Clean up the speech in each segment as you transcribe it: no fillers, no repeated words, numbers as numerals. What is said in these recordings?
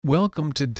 Welcome to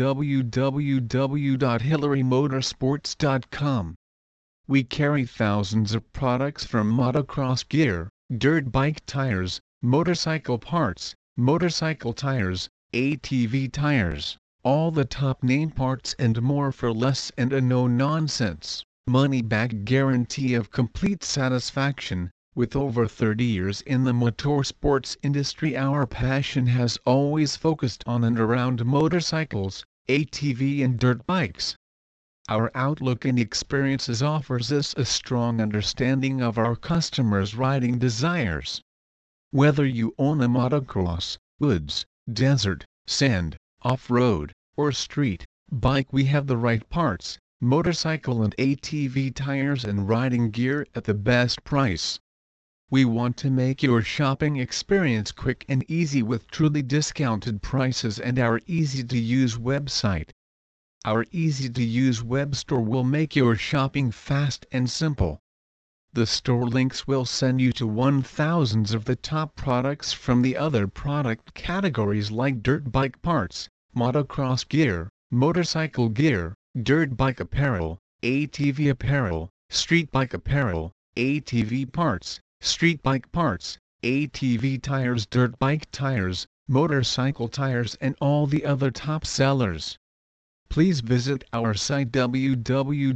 www.hillarymotorsports.com. We carry thousands of products from motocross gear, dirt bike tires, motorcycle parts, motorcycle tires, ATV tires, all the top name parts and more for less and a no-nonsense, money-back guarantee of complete satisfaction. With over 30 years in the motorsports industry, our passion has always focused on and around motorcycles, ATV and dirt bikes. Our outlook and experiences offers us a strong understanding of our customers' riding desires. Whether you own a motocross, woods, desert, sand, off-road, or street bike, we have the right parts, motorcycle and ATV tires and riding gear at the best price. We want to make your shopping experience quick and easy with truly discounted prices and our easy-to-use website. Our easy-to-use web store will make your shopping fast and simple. The store links will send you to thousands of the top products from the other product categories like dirt bike parts, motocross gear, motorcycle gear, dirt bike apparel, ATV apparel, street bike apparel, ATV parts, street bike parts, ATV tires, dirt bike tires, motorcycle tires and all the other top sellers. Please visit our site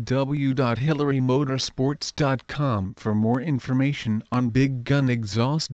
www.hillarymotorsports.com for more information on Big Gun exhaust